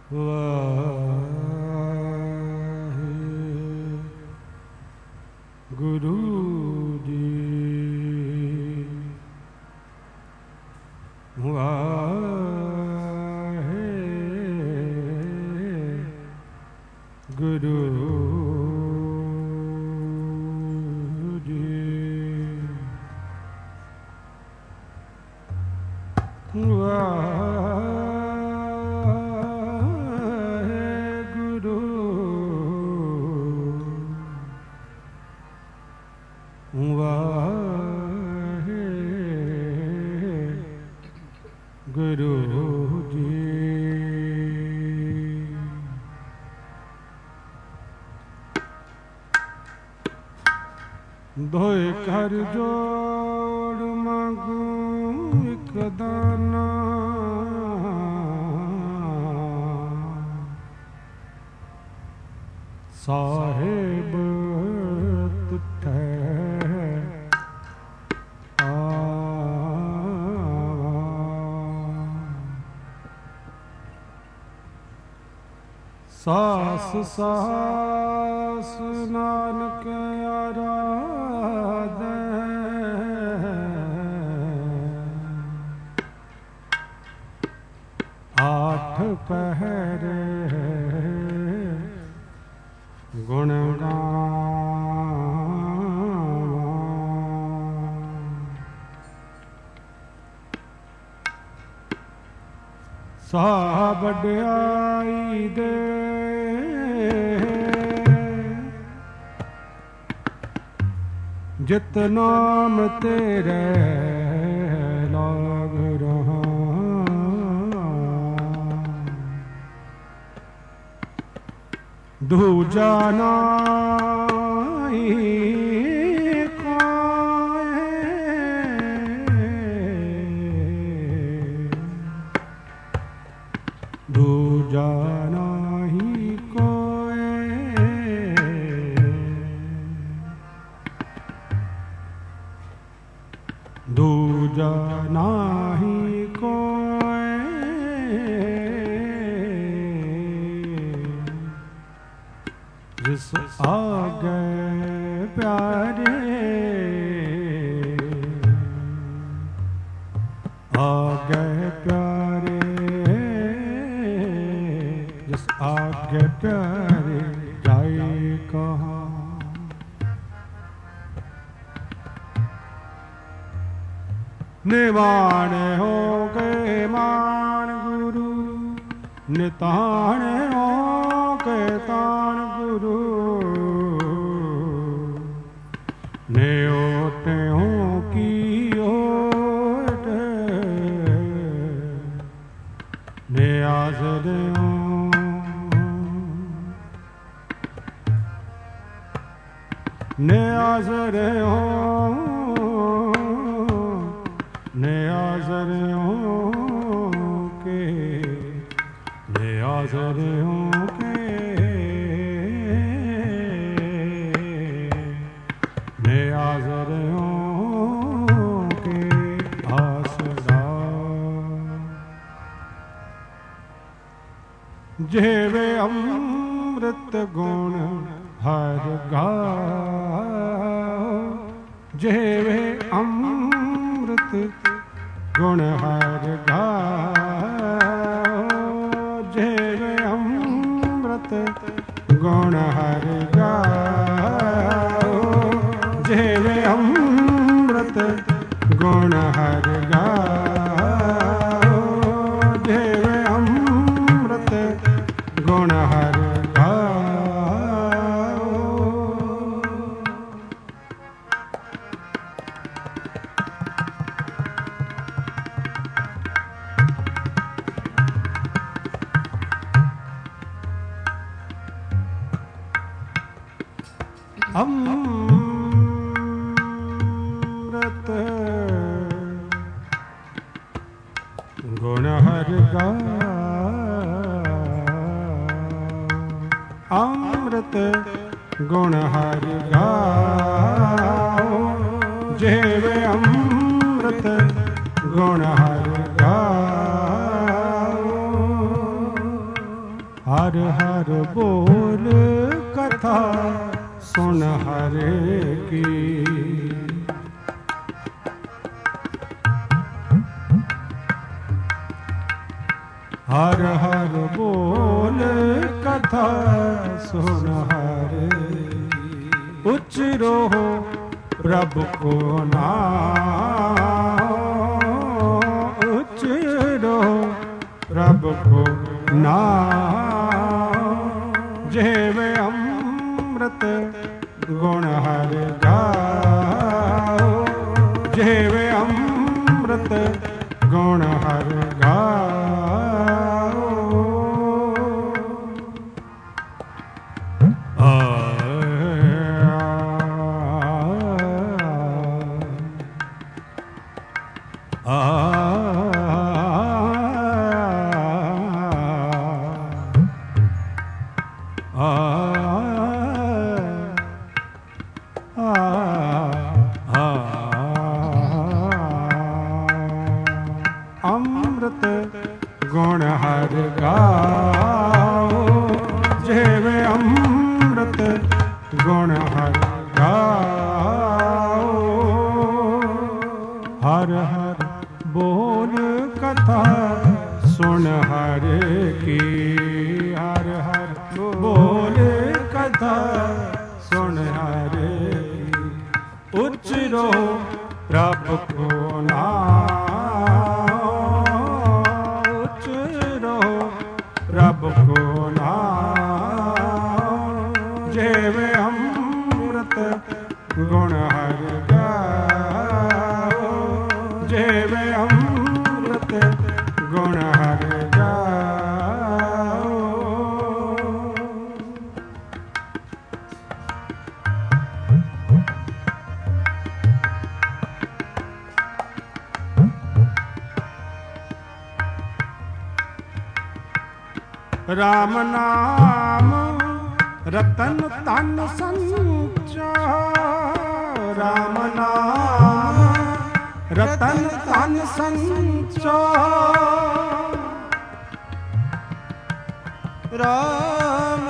ਗੁਰੂ ਜੀ ਵਾਹਿਗੁਰੂ ਗੁਰੂ ਜੀ ਦੋਏ ਕਰ ਜੋੜ ਮੰਗੂ ਇੱਕ ਦਾਨਾ ਸਾਹਿਬ ਤੁਠੈ ਸਾਸ ਸਾਸ ਨਾਨਕ ਆਰਾਧੈ ਆਠ ਪਹਿਰੇ ਗੁਣ ਗਾਵਾਂ ਸਾ ਵਡਿਆਈ ਦੇ ਜਿਤ ਨਾਮ ਤੇਰੇ ਲਾਗ ਰਹਾ ਦੂਜਾ ਨਾਹੀ ਦੂਜਾ ਨਾਹੀ ਕੋਇ ਦੂਜਾ ਨਾਹੀ ਕੋਇ ਜਿਸ ਆਗੇ ਪਿਆਰੇ ਆਗੇ ਪਿਆਰੇ ਆਗੇ ਪਿਆਰੇ ਜਾਏ ਕਹਾਂ ਨਿਵਾਣ ਹੋ ਗਏ ਮਾਨ ਗੁਰੂ ਨਿਤਾਣ ਹੋ ਗਏ ਤਾਣ ਗੁਰੂ ਨਿਉ ਤਿਉ ਕੀ ਓਟ ਨਿਆਜ਼ ਦਿਓ ਨਿਆਜ਼ਰ ਹੋ ਨਿਆਜ਼ਰ ਹੋ ਕੇ ਨਿਆਜ਼ਰ ਹੋ ਕੇ ਨਿਆਜ਼ਰ ਹੋ ਕੇ ਆਸਰਾ ਜਿਵੇਂ ਅੰਮ੍ਰਿਤ ਗੁਣ ਹਰ ਗਾਓ ਜਿਵੇਂ ਅੰਮ੍ਰਿਤ ਗੁਣ ਹਰ ਗਾਓ ਜਿਵੇਂ ਅੰਮ੍ਰਿਤ ਗੁਣ ਹਰ ਗਾਓ ਜਿਵੇਂ ਅੰਮ੍ਰਿਤ ਗੁਣ ਹਰ ਗਾਓ ਜਿਵੇਂ ਅੰਮ੍ਰਿਤ ਗੁਣ ਹਰ ਅੰਮ੍ਰਿਤ ਗੁਣ ਹਰ ਗਾਓ ਅੰਮ੍ਰਿਤ ਗੁਣ ਹਰ ਗਾਓ ਜਿਵੇਂ ਅੰਮ੍ਰਿਤ ਗੁਣ ਹਰ ਗਾਓ हर बोल कथा सुन हरे की। हर हर बोल कथा सुन हरे। उच्चरो प्रभु को नाम, उच्चरो प्रभु को नाम। जेव अमृत गुण हर गाओ, जेव अमृत गुण हर गाओ। अमृत गुण हर गाओ, जेव अमृत गुण हर गाओ। हर हर बोल कथा सुन हरे की। हर हर बोल कथा सुन हरे की। उच्चरो प्रभु को नाम, उच्चरो प्रभु को नाम। जेव अमृत गुण हर गाओ, जेव अमृत गुण हर गाओ। राम नाम रतन तन संचो, राम नाम रतन तन संचो। राम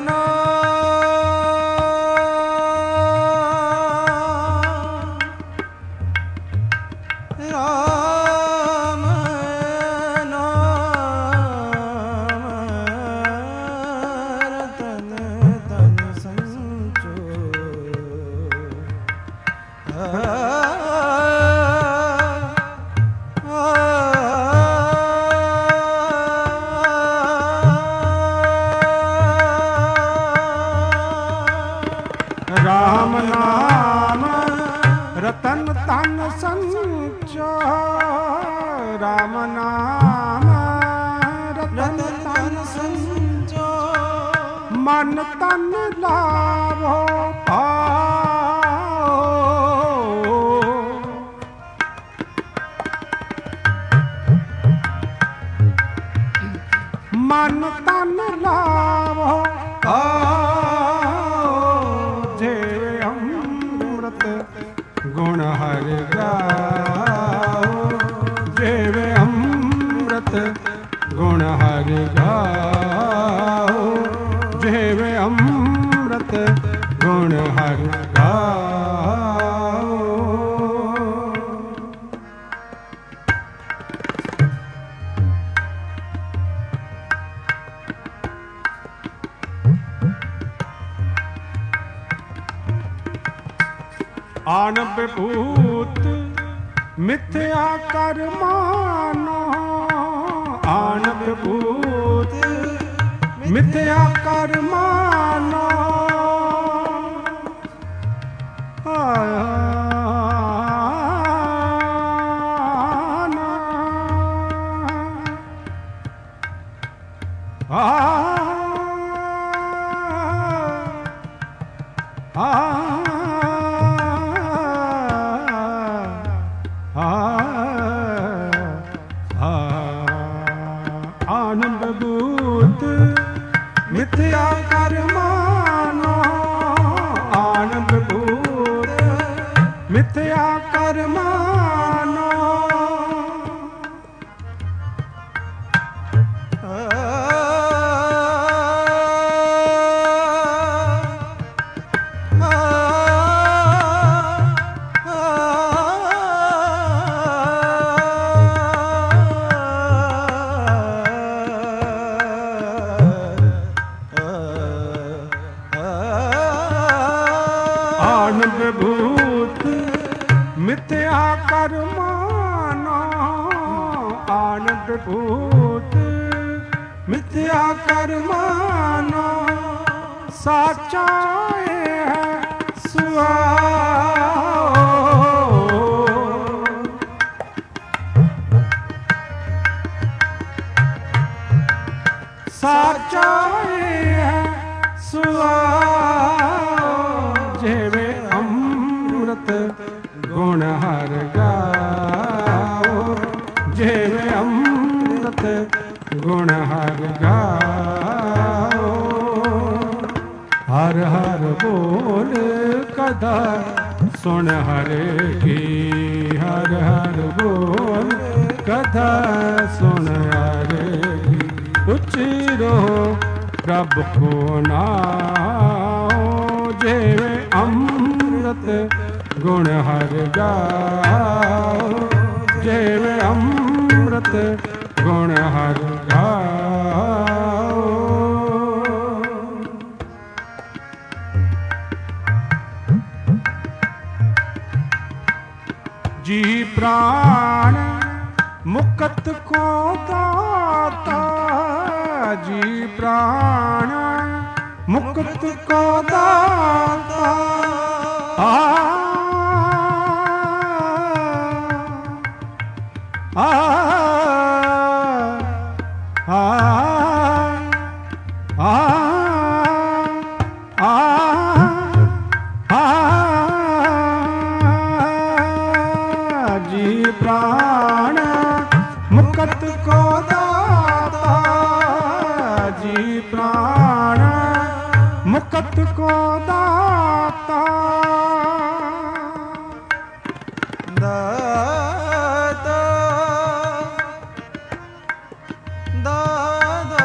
राम नाम रतन तन संचो, राम नाम रतन तन संचो। मन तन लाभो पाओ, मन तन लाभो पाओ। जेव अमृत गुण हर गाओ, जेव अमृत गुण हर गाओ, जेव अमृत गुण हर गाओ। आन विभूत मिथ्या कर मानो, आन विभूत मिथ्या कर मानो। आनंद भूत मिथ्या कर मानो, आनंद भूत मिथ्या कर मानो। ਆਨੰਦ ਭੂਤ ਮਿਥਿਆ ਕਰਮਾਨੋ ਸਾਚਾ ਹੈ ਸੁਆਓ। ਸਾਚਾ ਹੈ ਸੁਆਓ। ਜਿਵੇਂ ਅੰਮ੍ਰਿਤ ਗੁਣ ਹਰ ਗਾਓ, ਜਿਵੇਂ ਅੰਮ੍ਰਿਤ ਗੁਣ ਹਰ ਗਾਓ। ਹਰ ਹਰ ਬੋਲ ਕਥਾ ਸੁਣ ਹਰੇ ਕੀ, ਹਰ ਹਰ ਬੋਲ ਕਥਾ ਸੁਣ ਹਰੇ ਕੀ। ਉਚਿਰੋ ਪ੍ਰਭ ਕੋ ਨਾਉ, ਜਿਵੇਂ ਅੰਮ੍ਰਿਤ ਗੁਣ ਹਰ ਗਾਓ, ਜਿਵੇਂ ਅੰਮ੍ਰਿਤ ਗੁਣ ਹਰ ਗਾਓ। ਜੀ ਪ੍ਰਾਣ ਮੁਕਤ ਕੋ ਦਾਤਾ, ਜੀ ਪ੍ਰਾਣ ਮੁਕਤ ਕੋ ਦਾਤਾ। ਆ ਆ ਆ ਆ ਆ ਜੀ ਪ੍ਰਾਣ ਮੁਕਤ ਕੋ ਦਾਤਾ, ਜੀ ਪ੍ਰਾਣ ਮੁਕਤ ਕੋ ਦਾਤਾ। ਦਾਤਾ ਦਾਤਾ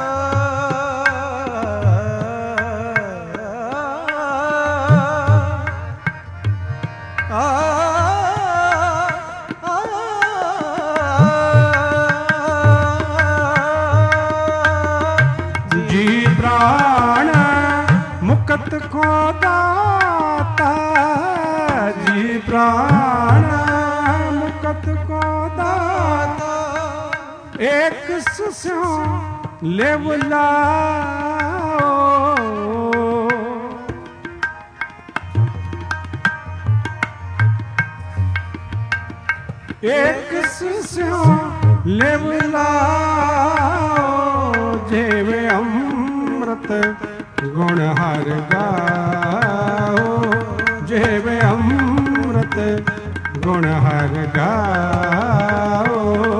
ਜੀ ਪ੍ਰਾਣ ਮੁਕਤ ਕੋ ਦਾਤਾ, ਜੀ ਪ੍ਰਾਣ ਮੁਕਤ ਕੋ ਦਾਤਾ। ਏਕ ਸੁਸਿਓ ਲਿਵ ਲਾਓ, ਏਕ ਸੁਸਿਓ ਲਿਵ ਲਾਓ। ਜਿਵੇਂ ਅੰਮ੍ਰਿਤ ਗੁਣ ਹਰ ਗਾਓ, ਜਿਵੇਂ ਅੰਮ੍ਰਿਤ ਗੁਣ ਹਰ ਗਾਓ।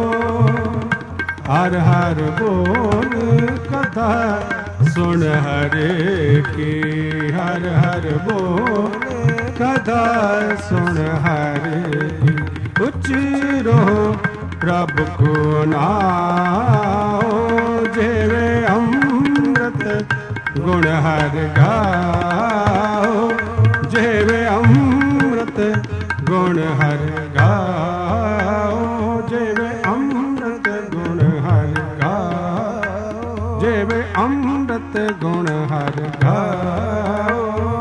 ਹਰ ਹਰ ਬੋਲ ਕਥਾ ਸੁਣ ਹਰੇ ਕੀ, ਹਰ ਹਰ ਬੋਲ ਕਥਾ ਸੁਣ ਹਰੇ ਕੀ। ਉਚਿਰੋ ਪ੍ਰਭ ਕੋ ਨਾਉ, ਜਿਵੇਂ ਅੰਮ੍ਰਿਤ ਗੁਣ ਹਰ ਗਾਓ, ਜਿਵੇਂ ਅੰਮ੍ਰਿਤ ਗੁਣ ਹਰ ਗਾਓ, ਜਿਵੇਂ ਅੰਮ੍ਰਿਤ ਗੁਣ ਹਰ ਗਾਓ, ਜਿਵੇਂ ਅੰਮ੍ਰਿਤ ਗੁਣ ਹਰ ਗਾਓ।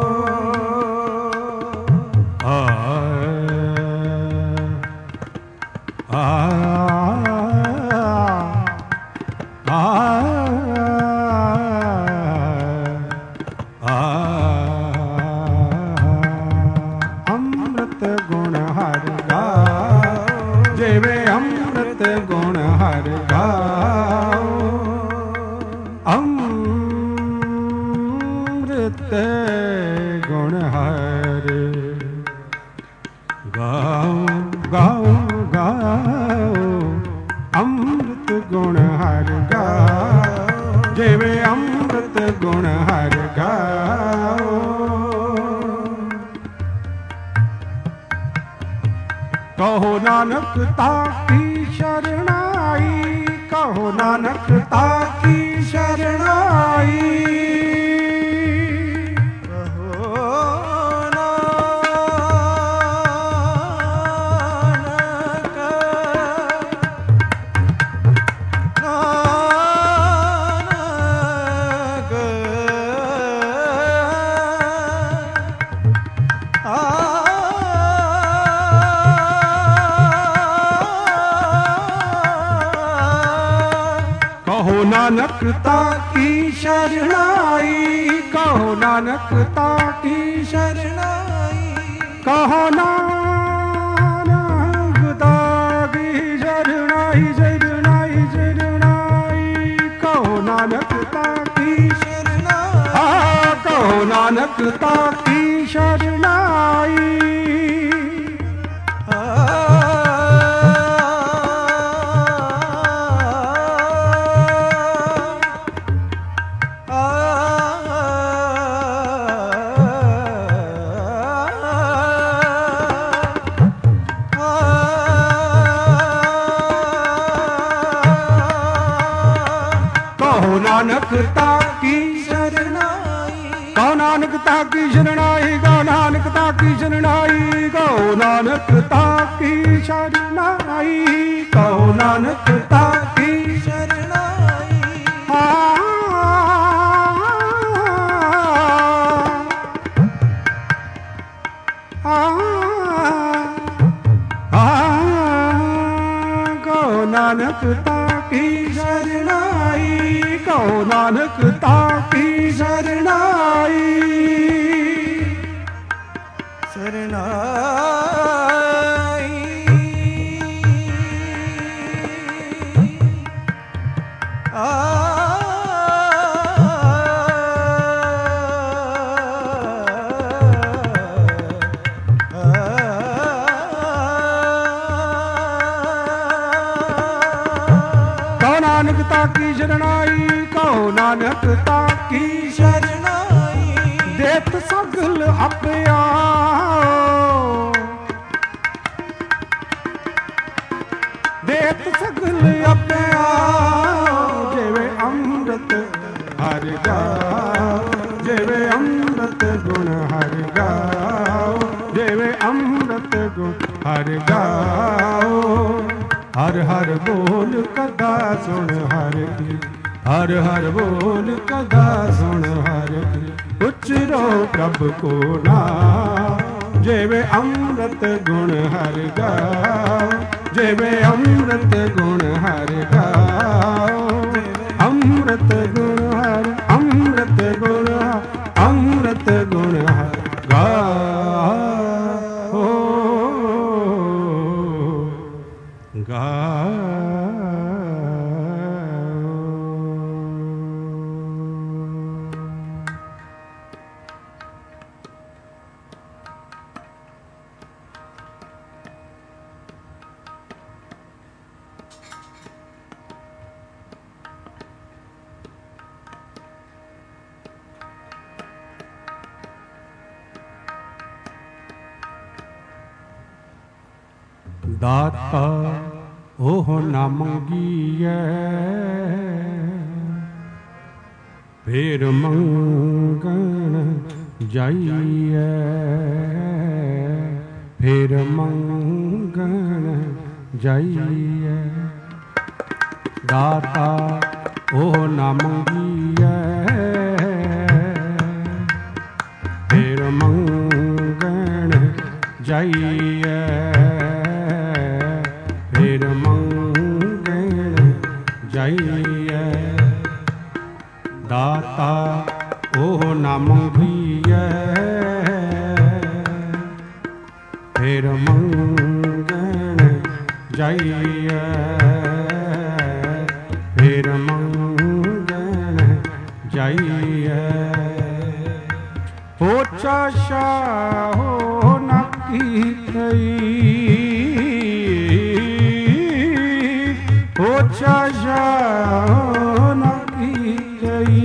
ਅੰਮ੍ਰਿਤ ਗੁਣ ਹਰ ਗਾਓ, ਜਿਵੇਂ ਅੰਮ੍ਰਿਤ ਗੁਣ ਹਰ ਗਾਓ। ਅੰਮ੍ਰਿਤ ਗੁਣ ਹਰ ਗਾਓ, ਗਾਓ ਗਾਓ। ਅੰਮ੍ਰਿਤ ਗੁਣ ਹਰ ਗਾਓ, ਜਿਵੇਂ ਅੰਮ੍ਰਿਤ ਗੁਣ ਹਰ ਗਾਓ। ਕਹੋ ਨਾਨਕ ਤਾਕੀ ਸ਼ਰਣਾਈ, ਕਹੋ ਨਾਨਕ ਤਾਕੀ ਸ਼ਰਣਾਈ। ਕਹੋ ਨਾਨਕ ਤਾਕੀ ਸ਼ਰਣਾਈ, ਕਹੋ ਨਾਨਕ ਤਾਕੀ ਸ਼ਰਣਾਈ, ਕਹੋ ਨਾਨਕ ਤਾਕੀ ਸ਼ਰਣਾਈ, ਸ਼ਰਣਾਈ ਸ਼ਰਣਾਈ, ਕਹੋ ਨਾਨਕ ਤਾਕੀ ਸ਼ਰਣਾਈ, ਕਹੋ ਨਾਨਕ ਤਾਕੀ ਸ਼ਰਣਾਈ। ਕਹੋ ਨਾਨਕ ਤਾਕੀ ਸ਼ਰਣਾਈ, ਕਹੋ ਨਾਨਕ ਤਾਕੀ ਸ਼ਰਣਾਈ, ਕਹੋ ਨਾਨਕ ਤਾਕੀ ਸ਼ਰਣਾਈ, ਕਹੋ ਨਾਨਕ ਤਾਕੀ ਸ਼ਰਣਾਈ, ਕਹੋ ਨਾਨਕ ਤਾਕੀ ਸ਼ਰਣਾਈ। ਕਹੋ ਨਾਨਕ ਤਾਕੀ ਸ਼ਰਣਾਈ, ਕਹੋ ਨਾਨਕ ਤਾਕੀ ਸ਼ਰਣਾਈ, ਸ਼ਰਣਾਈ। ਨਾਨਕ ਤਾਕੀ ਸ਼ਰਣਾਈ, ਕਹੋ ਨਾਨਕ ਤਾਕੀ ਸ਼ਰਣਾਈ। ਦੇਤ ਸਗਲ ਆਪਿਆ, ਦੇਤ ਸਗਲ ਆਪਿਆ, ਜਿਵੇਂ ਅੰਮ੍ਰਿਤ ਹਰਿ ਗਾਓ, ਜਿਵੇਂ ਅੰਮ੍ਰਿਤ ਗੁਣ ਹਰਿ ਗਾਓ, ਜਿਵੇਂ ਅੰਮ੍ਰਿਤ ਗੁਣ ਹਰਿ ਗਾਓ। ਹਰ ਹਰ ਬੋਲ ਕਦਾ ਸੁਣ ਹਰ ਕੀ, ਹਰ ਹਰ ਬੋਲ ਕਦਾ ਸੁਣ ਹਰ ਕੀ। ਉਚਰੋ ਪ੍ਰਭ ਕੋ ਨਾਮ, ਜਿਵੇਂ ਅੰਮ੍ਰਿਤ ਗੁਣ ਹਰਿ ਗਾਓ, ਜਿਵੇਂ ਅੰਮ੍ਰਿਤ ਗੁਣ ਹਰਿ ਗਾਓ। ਅੰਮ੍ਰਿਤ ਗੁਣ ਹਰਿ, ਅੰਮ੍ਰਿਤ ਗੁਣ, ਅੰਮ੍ਰਿਤ ਗੁਣ ਹਰਿ ਗਾਓ, ਗਾਓ। ਦਾਤਾ ਉਹ ਨਾ ਮੰਗੀਐ, ਫੇਰ ਮੰਗਣ ਜਾਈਐ, ਫੇਰ ਮੰਗਣ ਜਾਈਐ। ਦਾਤਾ ਉਹ ਨਾ ਮੰਗੀਐ, ਫੇਰ ਮੰਗਣ ਜਾਈਐ, ਫੇਰ ਮੰਗਣ ਜਾਈਐ। ਦਾਤਾ ਉਹ ਨਾ ਮੰਗੀਐ, ਫੇਰ ਮੰਗਣ ਜਾਈਐ, ਫੇਰ ਮੰਗਣ ਜਾਈਐ। ਪੋਚਾ ਸ਼ਾਹੋ ਨਾ ਕੀਤਈ, ਪੋਚਾ ਸ਼ਾਹੋ ਨਾ ਕੀਤਈ,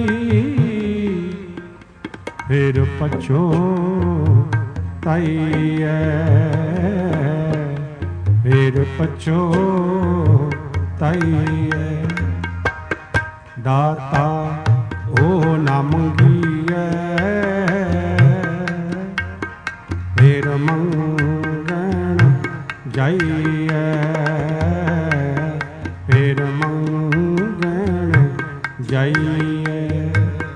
ਫੇਰ ਪਛੋਤਾਈਐ, ਫੇਰ ਪਛੋਤਾਈਐ। ਦਾਤਾ ਉਹ ਨਾ ਮੰਗੀਐ, ਫੇਰ ਮੰਗਣ ਜਾਈਐ, ਫੇਰ ਮੰਗਣ ਜਾਈਐ।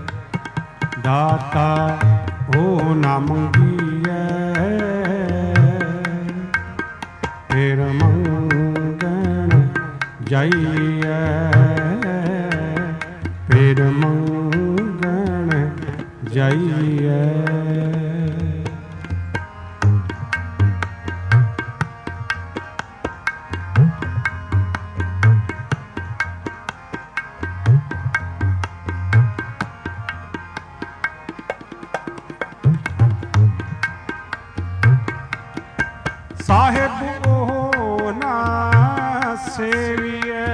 ਦਾਤਾ ਉਹ ਨਾ ਮੰਗੀਐ, ਫੇਰ ਮੰਗਣ ਜਾਈਐ, ਫਿਰ ਮੰਗਣ ਜਾਈਐ। ਸਾਹਿਬ ਉਹ ਨਾ ਸੇਵੀਐ,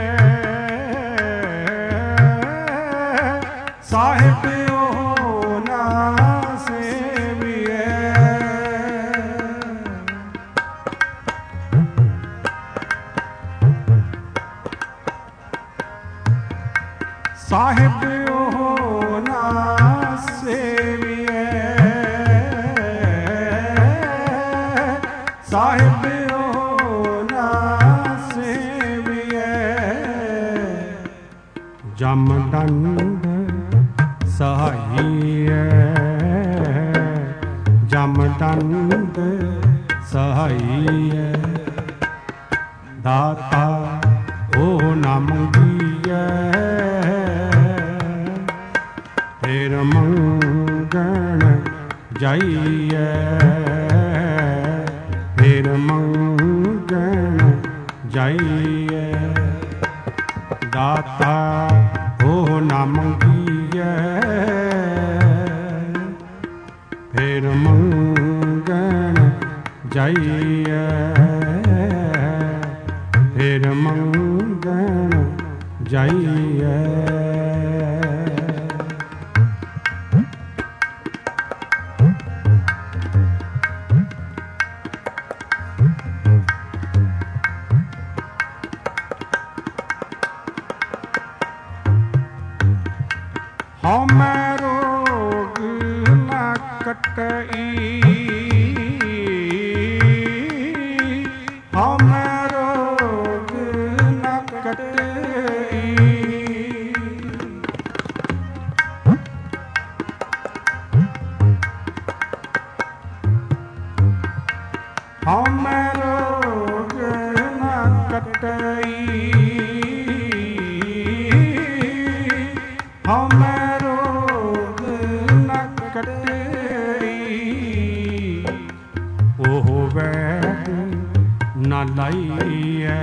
ਸਾਹਿਬ ਉਹ ਨਾ ਸੇਵੀਐ। ਸਾਹਿਬ ਉਹ ਨਾ ਸੇਵੀਐ, ਸਾਹਿਬ ਉਹ ਨਾ ਸੇਵੀਐ। ਜਮ ਦੰਡ ਸਹਾਈਐ, ਜਮ ਦੰਡ ਸਹਾਈਐ। ਦਾਤਾ ਉਹ ਨਾ ਮੰਗੀਐ, ਫਿਰ ਮੰਗਣ ਜਾਈਐ, ਫਿਰ ਮੰਗਣ ਜਾਈਐ। ਦਾਤਾ ਉਹ ਨਾ ਮੰਗੀਐ, ਫਿਰ ਮੰਗਣ ਜਾਈਐ, ਫਿਰ ਮੰਗਣ ਜਾਈਐ। ਹਉ ਮੈਂ ਰੋਗ ਨਾ ਕਟਈ, ਹਉ ਮੈਂ ਰੋਗ ਨਾ ਕਟਈ। ਹਉ ਮੈਂ ਰੋਗ ਨਾ ਕਟਈ, ਹਉ ਮੈਂ ਰੋਗ ਨਾ ਕਟਈ। ਉਹ ਵੈਦ ਨਾ ਲਾਈਐ,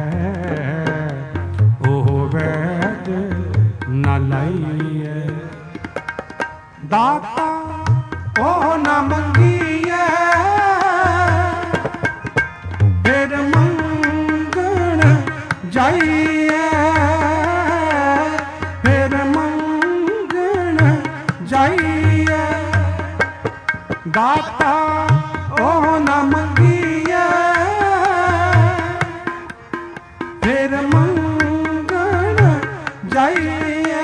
ਉਹ ਵੈਦ ਨਾ ਲਾਈਐ। ਦਾਤਾ ਉਹ ਨਾ ਮੰਗੀਐ, ਫਿਰ ਮੰਗਣ ਜਾਈਐ, ਫਿਰ ਮੰਗਣ ਜਾਈਐ। ਦਾਤਾ ਉਹ ਨਾ ਮੰਗੀਐ, ਫਿਰ ਮੰਗਣ ਜਾਈਐ,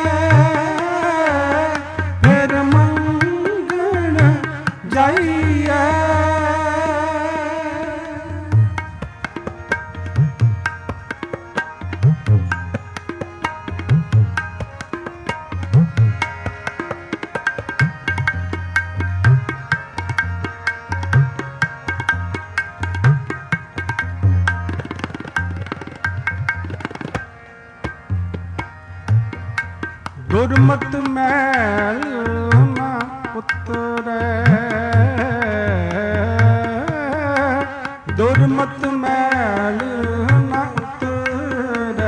ਫਿਰ ਮੰਗਣ ਜਾਈਐ। ਦੁਰਮਤ ਮੈਲ ਨਾ ਉਤਰੈ, ਦੁਰਮਤ ਮੈਲ ਨਾ ਉਤਰੈ।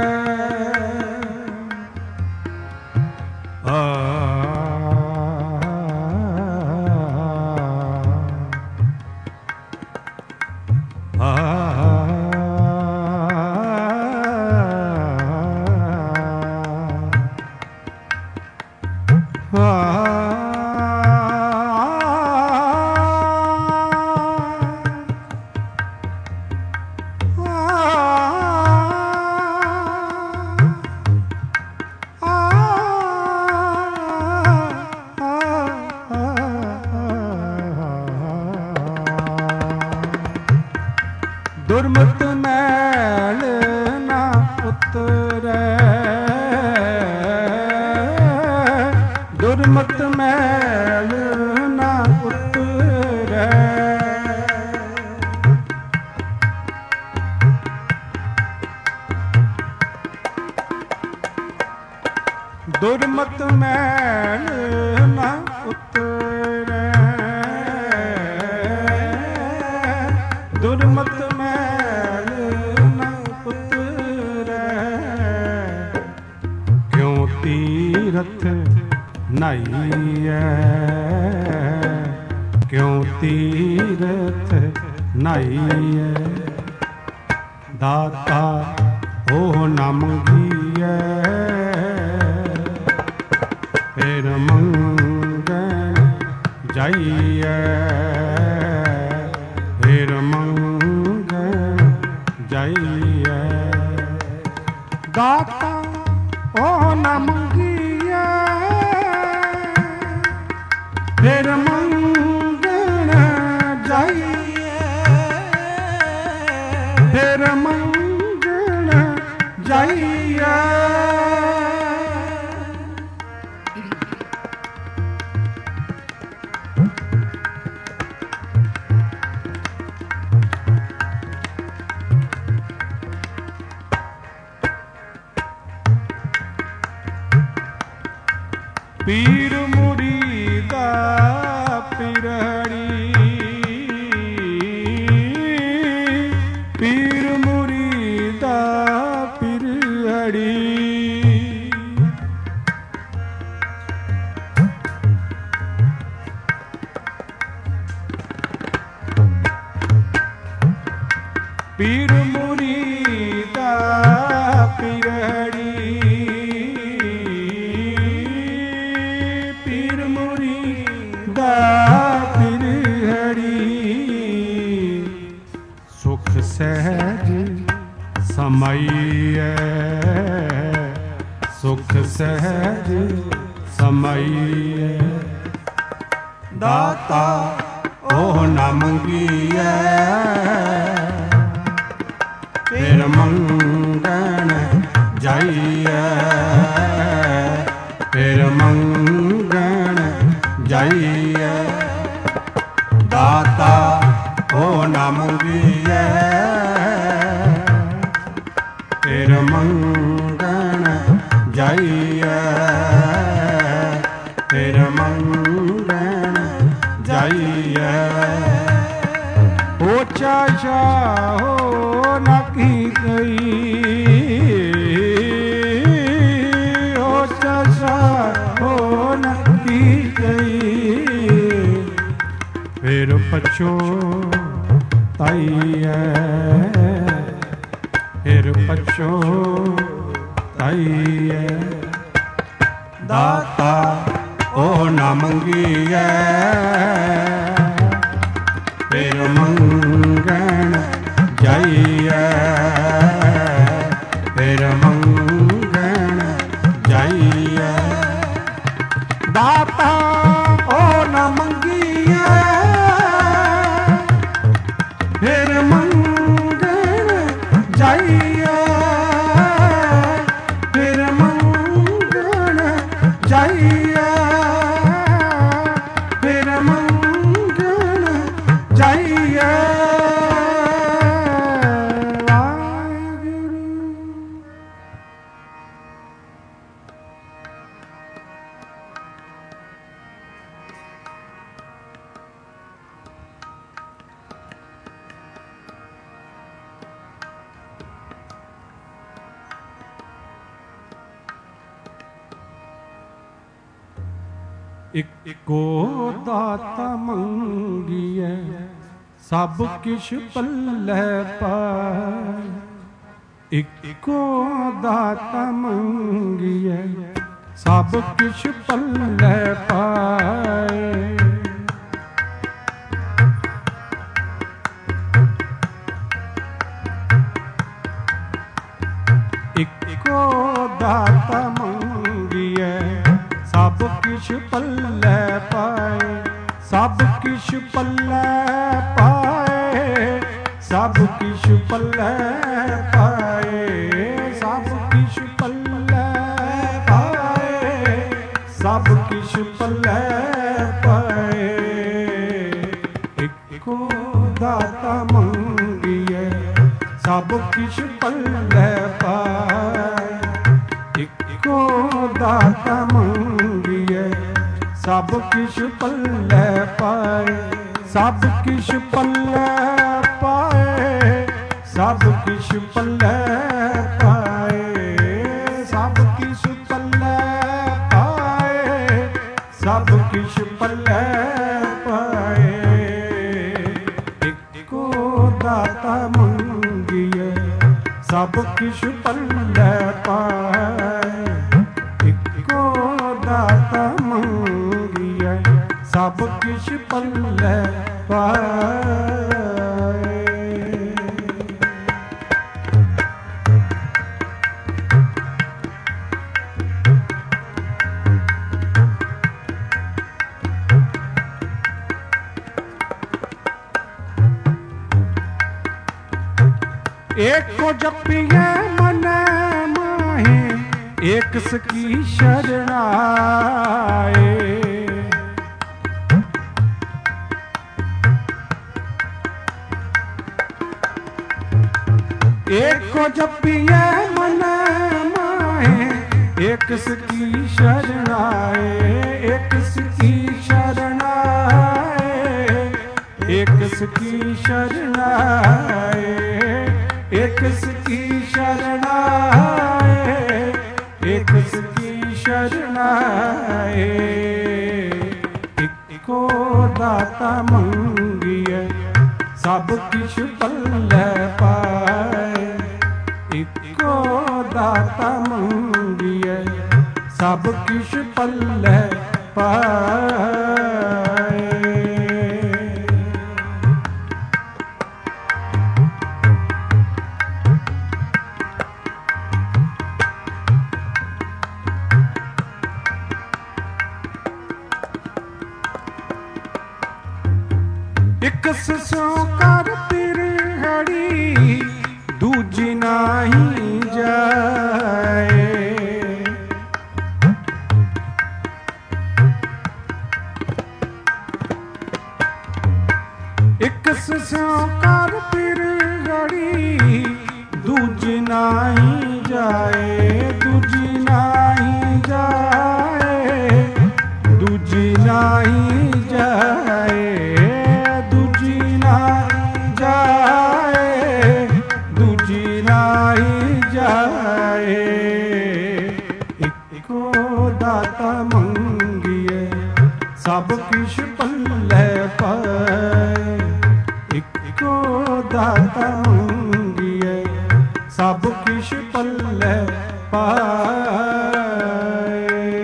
ਦੁਰਮਤ ਮੈਲ ਨਾ ਉਤਰੈ, ਦੁਰਮਤ ਮੈਲ ਨਾ ਉਤਰੈ। ਦੁਰਮਤ ਮੈਲ ਨਾ ਉਤਰੈ, ਦੁਰਮਤ ਮੈਲ ਨਾ ਉਤਰੈ, ਕਿਉ ਤੀਰਥ ਨਾਈਐ, ਕਿਉ ਤੀਰਥ ਨਾਈਐ, ਦਾਤਾ ਉਹ ਨਾ ਮੰਗੀਐ, ਫਿਰ ਮੰਗਣ ਜਾਈਐ, ਫਿਰ ਮੰਗਣ ਜਾਈਐ, ਦਾਤਾ ਉਹ ਨਾ ਮੰਗੀਐ, ਫਿਰ ਮੰਗਣ ਜਾਈਐ, ਫਿਰ ਮੰਗਣ ਜਾਈਐ। ਪੀਰ ਮੁਰੀਦਾ ਪਿਰਹੜੀ, ਪੀਰ ਮੁਰੀਦਾ ਪਿਰਹੜੀ, ਪੀਰ ਮੁਰੀਦਾ ਪਿਰਹੜੀ, ਪੀਰ ਮੁਰੀਦਾ ਪਿਰਹੜੀ, ਸੁਖ ਸਹਿਜ ਸਮਾਈਐ, ਸੁਖ ਸਹਿਜ ਸਮਾਈਐ, ਦਾਤਾ ਉਹ ਨਾ ਮੰਗੀਐ, ਫਿਰ ਮੰਗਣ ਜਾਈਐ, ਫਿਰ ਮੰਗਣ ਜਾਈਐ, ਦਾਤਾ ਉਹ ਨਾ ਮੰਗੀਐ, ਫਿਰ ਮੰਗਣ ਜਾਈਐ, ਫਿਰ ਮੰਗਣ ਜਾਈਐ, ਓਚਾ ਸ਼ਾਹੋ ਨਾ ਕੀ ਗਈ, ਓਚਾ ਸ਼ਾਹੋ ਨਾ ਕੀ ਗਈ, ਫਿਰ ਪਛੋਤਾਈਐ, ਫਿਰ ਪਛੋਤਾਈਐ, ਦਾਤਾ ਉਹ ਨਾ ਮੰਗੀਐ, ਫਿਰ ਮੰਗਣ ਜਾਈਐ, ਫਿਰ ਮੰਗਣ ਜਾਈਐ, ਦਾਤਾ ਉਹ ਨਾ ਮੰਗੀਐ, ਫਿਰ ਮੰਗਣ ਜਾਈਐ, ਫਿਰ ਮੰਗਣ ਜਾਈਐ, ਫਿਰ ਮੰਗਣ ਜਾਈਐ। ਇੱਕੋ ਦਾਤਾ ਮੰਗੀਐ, ਸਭ ਕਿਛ ਪੱਲੇ ਪਾਏ, ਇੱਕੋ ਦਾਤਾ ਮੰਗੀਐ, ਸਭ ਕਿਛ ਪੱਲੇ ਪਾਏ, ਇੱਕੋ ਦਾਤਾ ਮੰਗੀਐ, ਸਭ ਕਿਛ ਪੱਲੇ ਪਾਏ, ਸਭ ਕਿਛ ਪੱਲੇ ਪਾਏ, ਸਭ ਕਿਛ ਪੱਲੇ ਪਾਏ, ਸਭ ਕਿਛ ਪੱਲੇ ਪਾਏ, ਸਭ ਕਿਛ ਪੱਲੇ ਪਾਏ, ਇੱਕੋ ਦਾਤਾ ਮੰਗੀਐ, ਸਭ ਕਿਛ ਪੱਲੇ ਪਾਏ, को दाता मंगिए सब किश पल्ले पाए सब किश पल्ले पाए सब किश पल्ले पाए सब किश पल्ले पाए सब किश पल्ले पाए इको दाता मंगिए सब किश पल्ले पाए इको दाता मंगिए सब किश पल्ले पाए। एक को जपिए मन माहे एक सकी शरणाए एक को जपिए मन माहे एक सकी शरणाए एक सकी शरणाए एक सकी शरणाए एक सकी शरणाए एक सकी शरणाए इको दाता मंगिए सब किश पल्ले पाए इको दाता मंगिए सब किश पल्ले पाए। एक ससो कर तिरहड़ी दूजी नाही जाए एक ससो कर तिरहड़ी दूजी नाही जाए दूजी नाही जाए दूजी नाही जाए दाता मंगिए सब किश पल्ले पाए इको दाता मंगिए सब किश पल्ले पाए।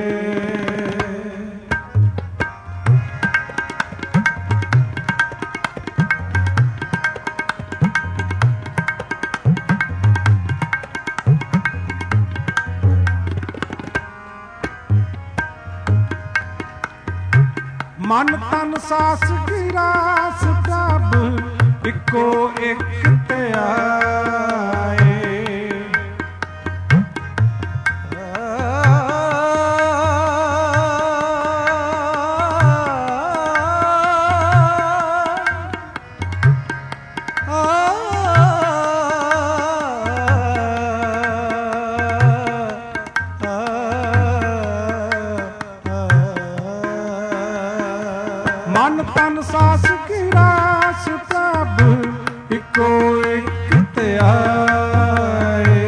मन तन सास गिरास प्रभ इको एक त्याए मन तन सास गिरास प्रभ इको एक त्याए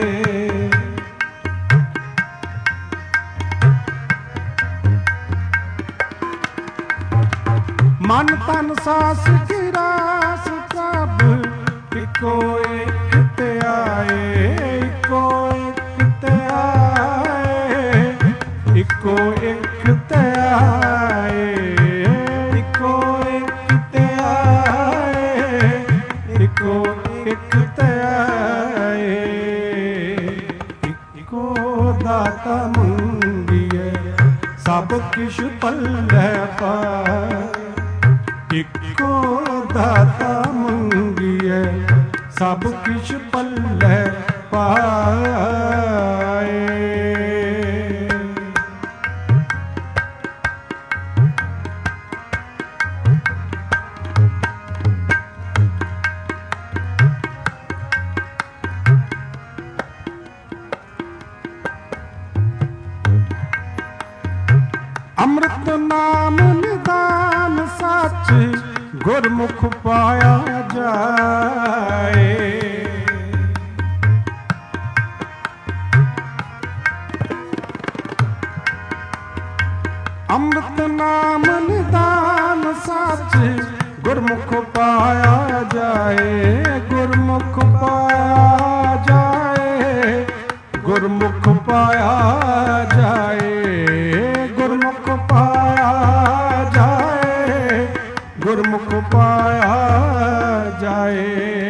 मन तन सास गिरास प्रभ इको एक त्याए इको एक त्याए इको एक त्याए इको एक त्याए इको दाता मंगिए सब किश पल्ले पाए इको दाता मंगिए सब किश पल्ले पाए। ਅੰਮ੍ਰਿਤ ਨਾਮ ਨਿਦਾਨ ਸੱਚ ਗੁਰਮੁਖ ਪਾਇਆ ਜਾਏ। ਅੰਮ੍ਰਿਤ ਨਾਮ ਨਿਦਾਨ ਸੱਚ ਗੁਰਮੁਖ ਪਾਇਆ ਜਾਏ। ਗੁਰਮੁਖ ਪਾਇਆ ਜਾਏ, ਗੁਰਮੁਖ ਪਾਇਆ ਜਾਏ, ਗੁਰਮੁਖ ਪਾਇਆ ਜਾਏ, ਗੁਰਮੁਖ ਪਾਇਆ ਜਾਏ।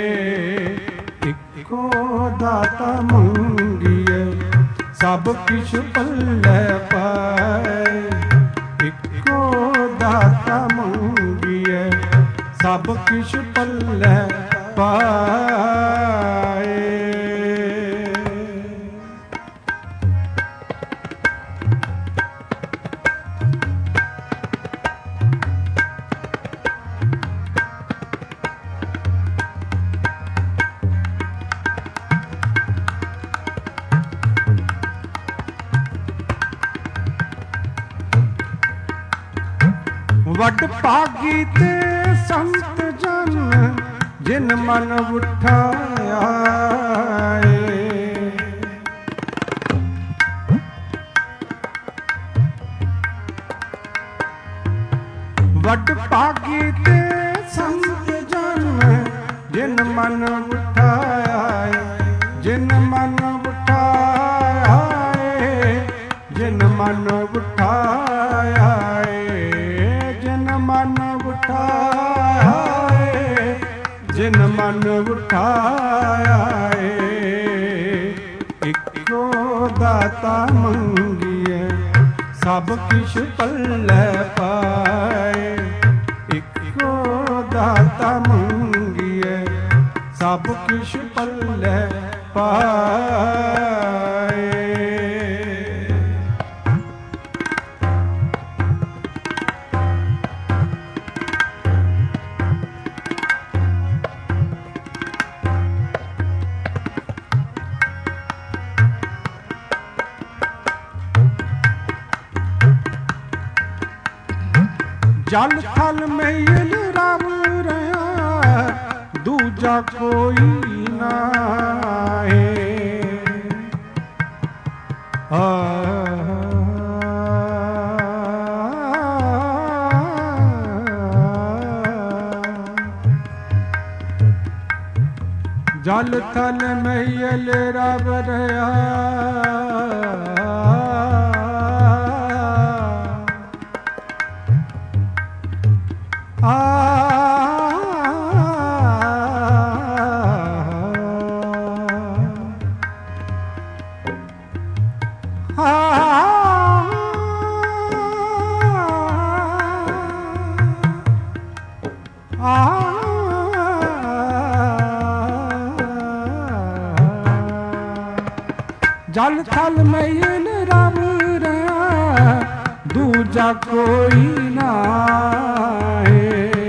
ਇੱਕੋ ਦਾਤਾ ਮੰਗੀਏ ਸਭ ਕਿਛ ਪੱਲੇ ਪਾਏ। ਇੱਕੋ ਦਾਤਾ ਮੰਗੀਏ ਸਭ ਕਿਛ ਪੱਲੇ ਪਾਏ। ਵੱਡ ਭਾਗੀ ਤੇ ਸੰਤ ਜਨ ਜਿਨ ਮਨ ਉਠਾਇਆ ਏ। ਵੱਡ ਭਾਗੀ ਤੇ ਸੰਤ ਜਨ ਜਿਨ ਮਨ ਉਠਾਇਆ ਏ। ਜਿਨ ਮਨ ਉਠਾਇਆ ਏ, ਜਿਨ ਮਨ ਉਠਾਇਆ ਏ, ਜਿਨ ਮਨ ਉਠਾਇਆ ਏ, ਜਿਨ ਮਨ ਉਠਾਇਆ ਏ। ਇੱਕੋ ਦਾਤਾ ਮੰਗੀਏ ਸਭ ਕਿਛ ਪੱਲੇ ਪਾਏ। ਇੱਕੋ ਦਾਤਾ ਮੰਗੀਏ ਸਭ ਕਿਛ ਪੱਲੇ ਪਾਏ। जल थल मैल रब रहा दूजा कोई नाहे। जल थल मैल रब रहा जल थल मैल रब रहा दूजा कोई नाहे।